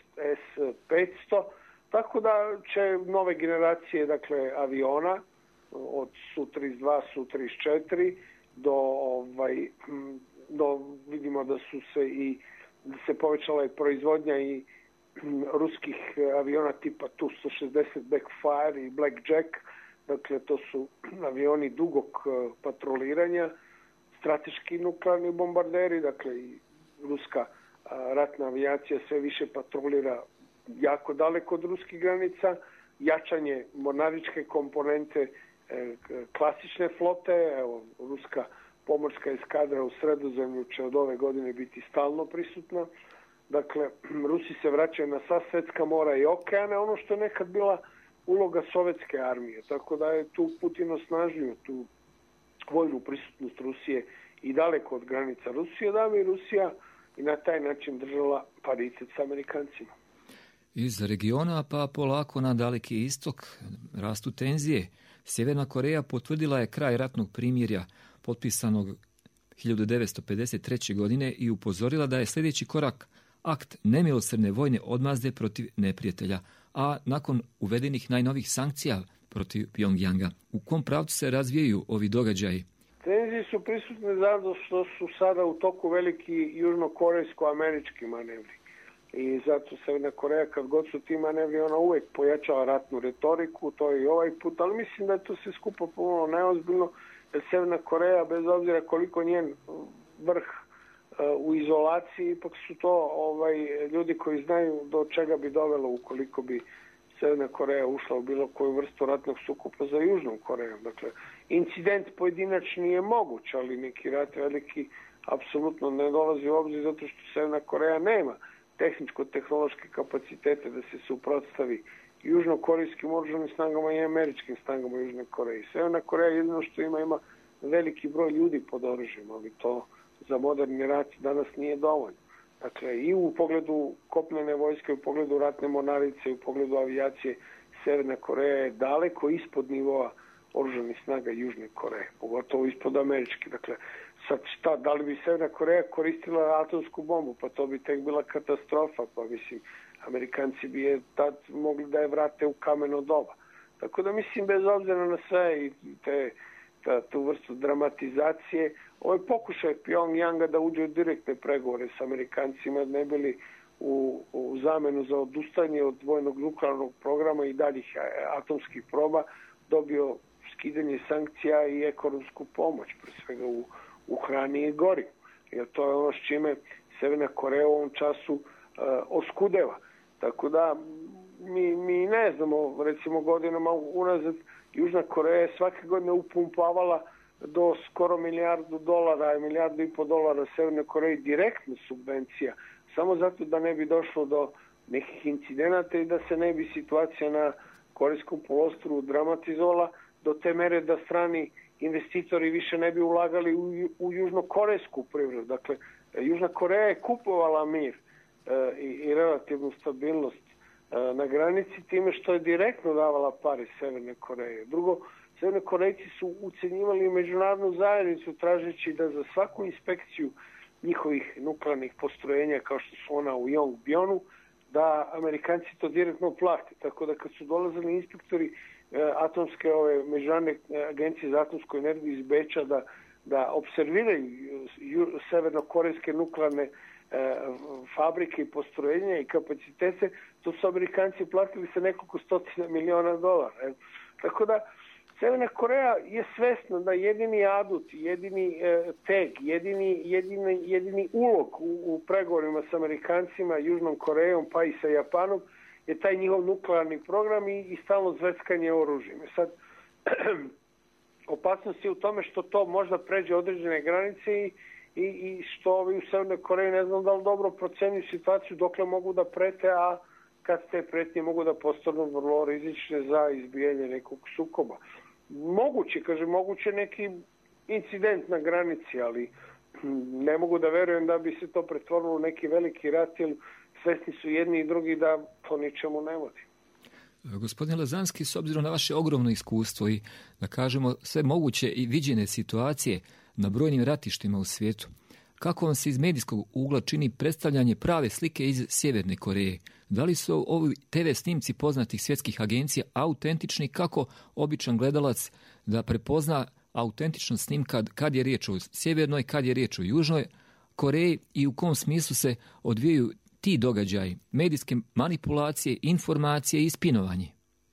petsto, tako da će nove generacije, dakle, aviona, od Su trideset dva, Su trideset četiri, do, ovaj, do vidimo da su se i da se povećala i proizvodnja i ruskih aviona tipa Tu sto šezdeset Backfire i Blackjack. Dakle, to su avioni dugog patroliranja, strateški nuklearni bombarderi, dakle i ruska ratna avijacija sve više patrolira jako daleko od ruskih granica, jačanje mornaričke komponente klasične flote, evo, ruska pomorska eskadra u Sredozemlju će od ove godine biti stalno prisutna. Dakle, Rusi se vraćaju na sva svetska mora i okeane, ono što je nekad bila uloga sovjetske armije. Tako da je tu Putin osnažio tu vojnu prisutnost Rusije i daleko od granica Rusije, da bi Rusija i na taj način držala paritet s Amerikancima. Iz regiona pa polako na Daleki istok rastu tenzije. Sjeverna Koreja potvrdila je kraj ratnog primirja potpisanog hiljadu devetsto pedeset treće. godine i upozorila da je sljedeći korak akt nemilosrdne vojne odmazde protiv neprijatelja, a nakon uvedenih najnovih sankcija protiv Pjongjanga. U kom pravcu se razvijaju ovi događaji? Tenzije su prisutne zato što su sada u toku veliki južnokorejsko-američki manevri. I zato Sjeverna Koreja, kad god su ti manevri, ona uvijek pojačava ratnu retoriku, to je i ovaj put, ali mislim da je to sve skupo pomalo neozbiljno, jer Sjeverna Koreja, bez obzira koliko njen vrh u izolaciji, ipak su to ovaj, ljudi koji znaju do čega bi dovelo ukoliko bi Sjeverna Koreja ušla u bilo koju vrstu ratnog sukoba za Južnom Korejom. Dakle, incident pojedinačni je moguć, ali neki rat veliki apsolutno ne dolazi u obzir zato što Sjeverna Koreja nema tehničko-tehnološke kapacitete da se suprotstavi južnokorejskim oružanim snagama i američkim snagama Južne Koreje. Sjeverna Koreja jedino što ima, ima veliki broj ljudi pod oružjem, ali to za moderni rat danas nije dovoljno. Dakle, i u pogledu kopnene vojske, u pogledu ratne mornarice, u pogledu avijacije, Sjeverna Koreja je daleko ispod nivoa oružanih snaga Južne Koreje, pogotovo ispod američke. Dakle, sad šta, da li bi Sjeverna Koreja koristila atomsku bombu, pa to bi tek bila katastrofa, pa mislim, Amerikanci bi je tad mogli da je vrate u kameno doba. Tako da mislim, bez obzira na sve i te, ta, tu vrstu dramatizacije, ovaj pokušaj Pjongjanga da uđe u direktne pregovore s Amerikancima, ne bili u, u zamenu za odustajanje od vojnog nuklearnog programa i daljih atomskih proba dobio skidanje sankcija i ekonomsku pomoć, pre svega u, u hrani i gorivu. Jer to je ono s čime Sjeverna Koreja u ovom času uh, oskudeva. Tako da mi, mi ne znamo, recimo godinama unazad Južna Koreja je svake godine upumpavala do skoro milijardu dolara i milijardu i po dolara Severnoj Koreji direktno subvencija, samo zato da ne bi došlo do nekih incidenata i da se ne bi situacija na Korejskom poluostrvu dramatizovala do te mere da strani investitori više ne bi ulagali u, u južnokorejsku privredu. Dakle, Južna Koreja je kupovala mir e, i, i relativnu stabilnost e, na granici time što je direktno davala pare Severne Koreje. Drugo, Severne Korejci su ucenjivali međunarodnu zajednicu tražeći da za svaku inspekciju njihovih nuklearnih postrojenja kao što su ona u Yongbyon, da Amerikanci to direktno plate. Tako da kad su dolazili inspektori e, atomske ove međunarodne agencije za atomsku energiju iz Beča da, da observiraju severnokorejske nuklearne e, fabrike i postrojenja i kapacitete, to su Amerikanci platili sa nekoliko stotina miliona dolara. E. Tako da Severna Koreja je svesna da jedini adut, jedini e, teg, jedini, jedini, jedini ulog u, u pregovorima s Amerikancima, Južnom Korejom pa i sa Japanom je taj njihov nuklearni program i, i stalno zveckanje oružjem. Sad, opasnost je u tome što to možda pređe određene granice i, i, i što ovi u Severnoj Koreji ne znam da li dobro procenjuju situaciju dokle mogu da prete, a kad te pretnje mogu da postanu vrlo rizične za izbijanje nekog sukoba. Moguće, kaže, moguće neki incident na granici, ali ne mogu da verujem da bi se to pretvorilo u neki veliki rat, jer svesni su jedni i drugi da to ničemu ne vodi. Gospodine Lazanski, s obzirom na vaše ogromno iskustvo i, da kažemo, sve moguće i viđene situacije na brojnim ratištima u svijetu, kako vam se iz medijskog ugla čini predstavljanje prave slike iz Sjeverne Koreje? Da li su ovi te ve snimci poznatih svjetskih agencija autentični, kako običan gledalac da prepozna autentičnost snimka kad je riječ o Sjevernoj, kad je riječ o Južnoj Koreji i u kom smislu se odvijaju ti događaji, medijske manipulacije, informacije i spinovanje?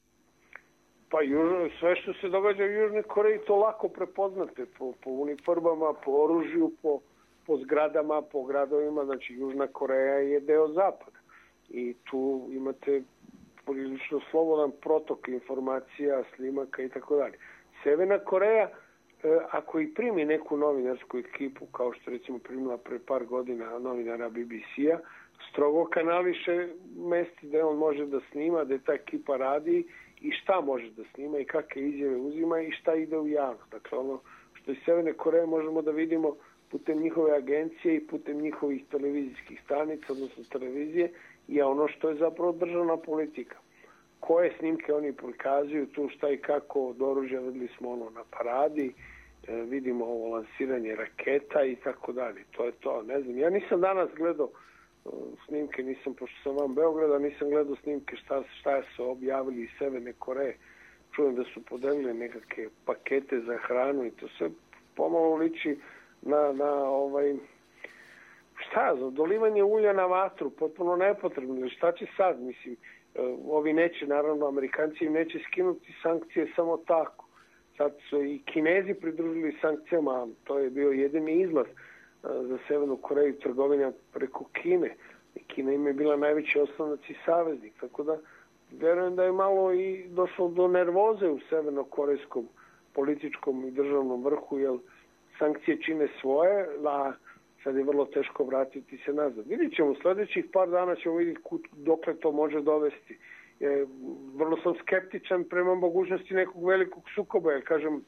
Pa sve što se događa u Južnoj Koreji to lako prepoznate po, po uniformama, po oružju, po, po zgradama, po gradovima. Znači Južna Koreja je deo zapada i tu imate prilično slobodan protok informacija, snimaka i tako dalje. Severna Koreja, ako i primi neku novinarsku ekipu, kao što recimo primila pre par godina novinara be be ce-a, strogo kanališe mesti gde on može da snima, gde ta ekipa radi i šta može da snima i kakve izjave uzima i šta ide u javnost. Dakle, ono što iz Severne Koreje možemo da vidimo putem njihove agencije i putem njihovih televizijskih stanica, odnosno televizije, je ono što je zapravo državna politika. Koje snimke oni prikazuju, tu šta i kako od oružja, videli smo ono na paradi, e, vidimo ovo lansiranje raketa i tako dalje. To je to, ne znam. Ja nisam danas gledao snimke, nisam, pošto sam van Beograda, nisam gledao snimke šta, šta su objavili iz Severne Koreje. Čujem da su podelili nekakve pakete za hranu i to sve pomalo liči na, na ovaj, šta, za dolivanje ulja na vatru, potpuno nepotrebno. Šta će sad, mislim, ovi neće, naravno, Amerikanci im neće skinuti sankcije samo tako. Sad su i Kinezi pridružili sankcijama, to je bio jedini izlaz za Severnu Koreju, trgovina preko Kine. I Kina im je bila najveći oslonac i saveznik, tako da verujem da je malo i došlo do nervoze u severnokorejskom političkom i državnom vrhu, jer sankcije čine svoje, a sad je vrlo teško vratiti se nazad. Vidjet ćemo, sljedećih par dana ćemo vidjeti dokle to može dovesti. E, vrlo sam skeptičan prema mogućnosti nekog velikog sukoba, jer kažem,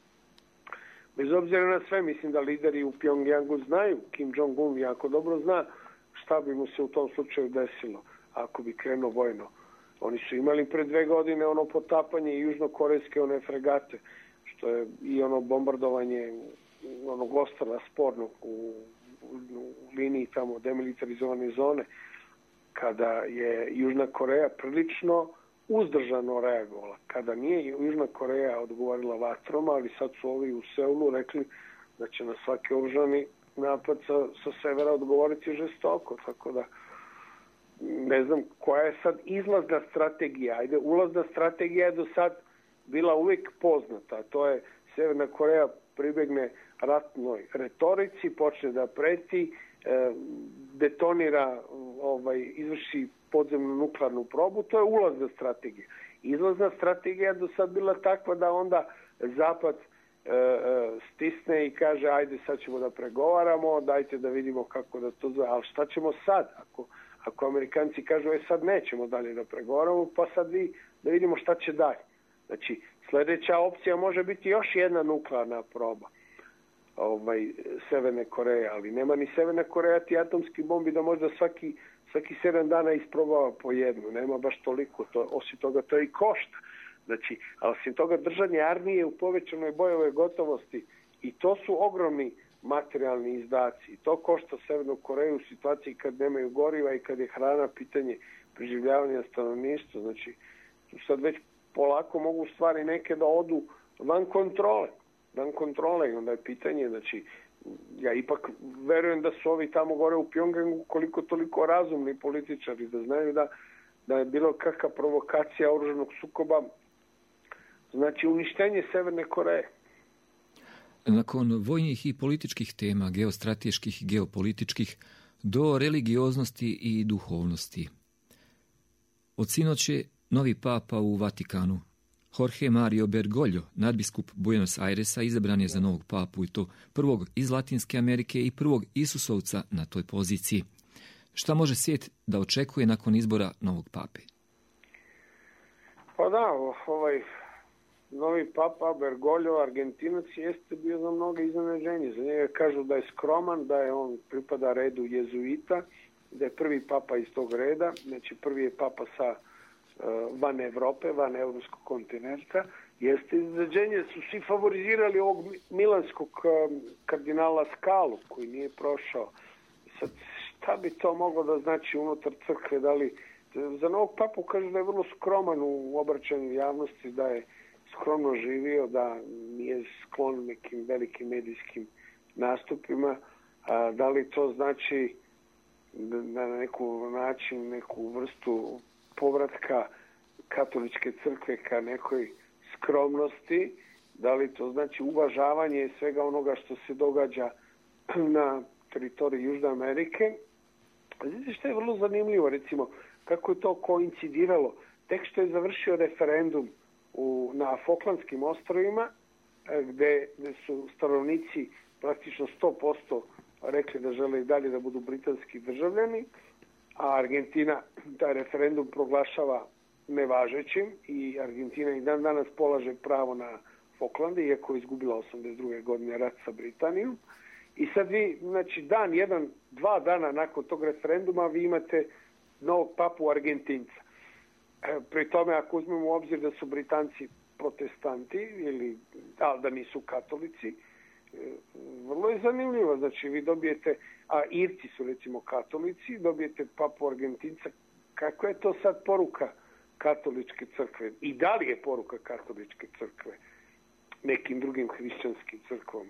bez obzira na sve, mislim da lideri u Pjongjangu znaju, Kim Jong-un jako dobro zna šta bi mu se u tom slučaju desilo ako bi krenuo vojno. Oni su imali pre dve godine ono potapanje južnokorejske one fregate, što je i ono bombardovanje onog ostrva spornog u, u, u liniji tamo demilitarizovane zone, kada je Južna Koreja prilično uzdržano reagovala. Kada nije Južna Koreja odgovorila vatrom, ali sad su ovi u Seulu rekli da će na svaki oružani napad sa, sa severa odgovoriti žestoko, tako da ne znam koja je sad izlazna strategija. Ajde, ulazna strategija je do sad bila uvijek poznata, to je Severna Koreja pribegne ratnoj retorici, počne da preti, detonira ovaj, izvrši podzemnu nuklearnu probu, to je ulazna strategija. Izlazna strategija je do sad bila takva da onda Zapad e, e, stisne i kaže ajde sad ćemo da pregovaramo, dajte da vidimo kako da to zove, ali šta ćemo sad? Ako, ako Amerikanci kažu e sad nećemo dalje da pregovaramo, pa sad vi da vidimo šta će dalje. Znači, sljedeća opcija može biti još jedna nuklearna proba ovaj, Severne Koreje, ali nema ni Severna Koreja ti atomski bombi da možda svaki, svaki sedam dana isprobava po jednu. Nema baš toliko, to, osim toga to i košta. Znači, a osim toga držanje armije u povećanoj bojovoj gotovosti i to su ogromni materijalni izdaci. I to košta Severnu Koreju u situaciji kad nemaju goriva i kad je hrana pitanje preživljavanja stanovništva. Znači, tu sad već polako mogu stvari neke da odu van kontrole. Van kontrole i onda je pitanje, znači, ja ipak verujem da su ovi tamo gore u Pjongjangu koliko toliko razumni političari, da znaju da, da je bilo kakva provokacija oružanog sukoba, znači uništenje Severne Koreje. Nakon vojnih i političkih tema, geostrateških i geopolitičkih, do religioznosti i duhovnosti. Od sinoć je novi papa u Vatikanu. Jorge Mario Bergoglio, nadbiskup Buenos Airesa, izabran je za novog papu i to prvog iz Latinske Amerike i prvog Isusovca na toj poziciji. Šta može svijet da očekuje nakon izbora novog pape? Pa da, ovaj novi papa Bergoglio, Argentinac, jeste bio za mnoge iznenađenje. Za njega kažu da je skroman, da je on pripada redu jezuita, da je prvi papa iz tog reda, znači prvi je papa sa van Evrope, van evropskog kontinenta. Jeste iznenađenje, su svi favorizirali ovog milanskog kardinala Skalu, koji nije prošao. Sad, šta bi to moglo da znači unutar crkve? Da li, za novog papu kažu da je vrlo skroman u obraćanju javnosti, da je skromno živio, da nije sklon nekim velikim medijskim nastupima. A, da li to znači da na neku način, neku vrstu povratka katoličke crkve ka nekoj skromnosti, da li to znači uvažavanje svega onoga što se događa na teritoriji Južne Amerike. Znate što je vrlo zanimljivo, recimo, kako je to koincidiralo. Tek što je završio referendum u, na Falklandskim ostrvima, gde, gde su stanovnici praktično sto posto rekli da žele i dalje da budu britanski državljani, a Argentina taj referendum proglašava nevažećim i Argentina i dan danas polaže pravo na Falklande, iako je izgubila osamdeset druge godine rat sa Britanijom. I sad vi, znači dan, jedan, dva dana nakon tog referenduma vi imate novog papu Argentinca. E, pri tome, ako uzmemo u obzir da su Britanci protestanti ili da, da nisu katolici, e, vrlo je zanimljivo. Znači vi dobijete, a Irci su recimo katolici, dobijete papu Argentinca. Kako je to sad poruka katoličke crkve? I da li je poruka katoličke crkve nekim drugim hrišćanskim crkvama?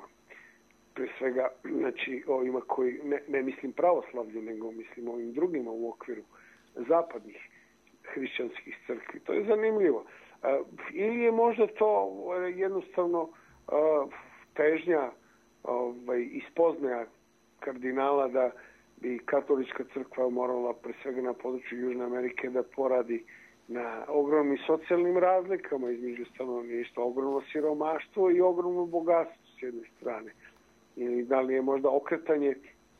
Pre svega, znači, ovima koji, ne, ne mislim pravoslavlju, nego mislim ovim drugima u okviru zapadnih hrišćanskih crkvi. To je zanimljivo. A, ili je možda to jednostavno a, težnja ovaj, i spoznaja kardinala da bi katolička crkva morala pre svega na području Južne Amerike da poradi na ogromnim socijalnim razlikama između stanovništva, ogromno siromaštvo i ogromno bogatstvo s jedne strane. Ili da li je možda okretanje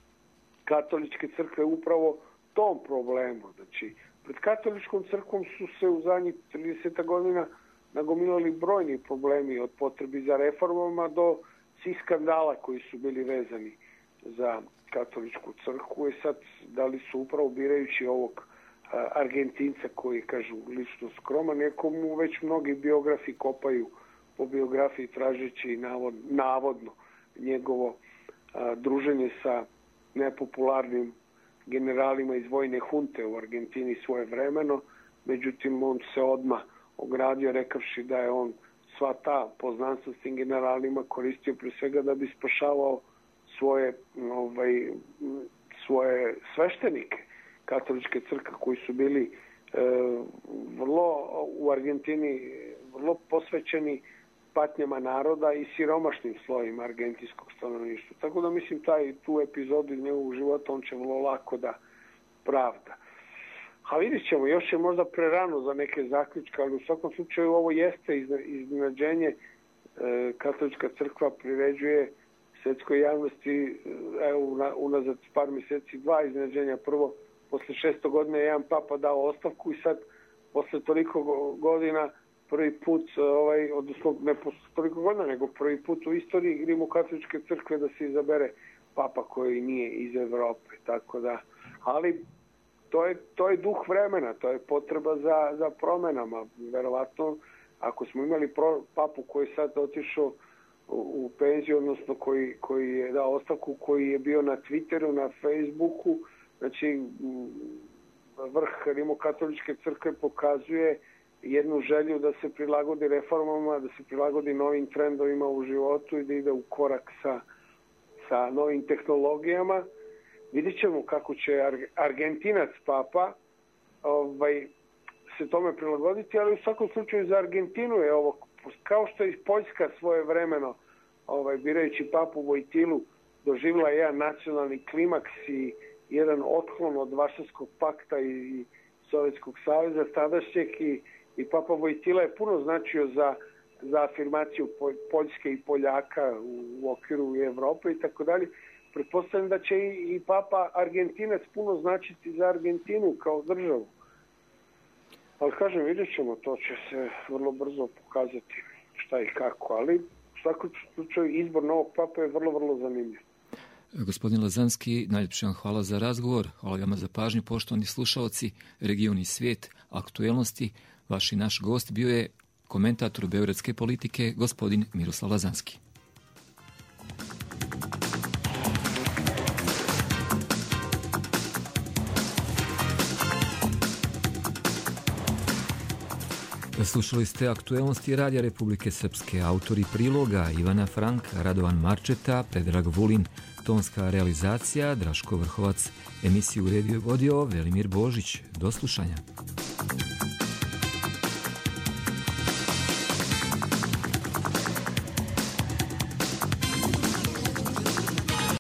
katoličke crkve upravo tom problemu. Znači, pred katoličkom crkvom su se u zadnjih trideset godina nagomilali brojni problemi od potrebi za reformama do svih skandala koji su bili vezani za katoličku crkvu. I sad, da li su upravo birajući ovog a, Argentinca koji, kažu, lično skroman, iako mu već mnogi biografi kopaju po biografiji tražeći navod, navodno njegovo a, druženje sa nepopularnim generalima iz vojne hunte u Argentini svojevremeno. Međutim, on se odmah ogradio rekavši da je on sva ta poznanstva s tim generalima koristio pre svega da bi spašavao svoje, ovaj, svoje sveštenike katoličke crkve koji su bili e, vrlo u Argentini vrlo posvećeni patnjama naroda i siromašnim slojima argentinskog stanovništva. Tako da mislim taj tu epizodu iz njegovog života on će vrlo lako da pravda. A vidjet ćemo, još je možda prerano za neke zaključke, ali u svakom slučaju ovo jeste iznenađenje. E, Katolička crkva priređuje svjetskoj javnosti, evo, unazad par mjeseci dva iznenađenja. Prvo, posle šesto godine je jedan papa dao ostavku i sad, posle toliko godina, prvi put, ovaj, odnosno ne posle toliko godina, nego prvi put u istoriji Rimokatoličke crkve da se izabere papa koji nije iz Evrope. Tako da, ali to je, to je duh vremena, to je potreba za, za promenama. Verovatno, ako smo imali pro, papu koji je sad otišao u, u penziju, odnosno koji, koji je dao ostavku, koji je bio na Twitteru, na Facebooku, znači vrh Rimokatoličke crkve pokazuje jednu želju da se prilagodi reformama, da se prilagodi novim trendovima u životu i da ide u korak sa, sa novim tehnologijama. Vidjet ćemo kako će Argentinac papa ovaj, se tome prilagoditi, ali u svakom slučaju za Argentinu je ovo, kao što je Poljska svoje vremeno, ovaj, birajući papu Vojtilu, doživjela jedan nacionalni klimaks i jedan otklon od Varšavskog pakta i Sovjetskog saveza tadašnjeg i, i papa Vojtila je puno značio za, za afirmaciju Poljske i Poljaka u, u okviru Evrope i tako dalje. Pretpostavljam da će i, i papa Argentinac puno značiti za Argentinu kao državu. Ali kažem, vidjet ćemo, to će se vrlo brzo pokazati šta i kako, ali u svakom slučaju izbor novog papa je vrlo, vrlo zanimljiv. Gospodin Lazanski, najljepše vam hvala za razgovor, hvala vam za pažnju, poštovani slušaoci, Region i svijet, aktuelnosti. Vaš i naš gost bio je komentator beogradske politike, gospodin Miroslav Lazanski. Slušali ste aktuelnosti Radija Republike Srpske, autori priloga Ivana Frank, Radovan Marčeta, Predrag Vulin, tonska realizacija Draško Vrhovac, emisiju uredio i vodio Velimir Božić. Do slušanja.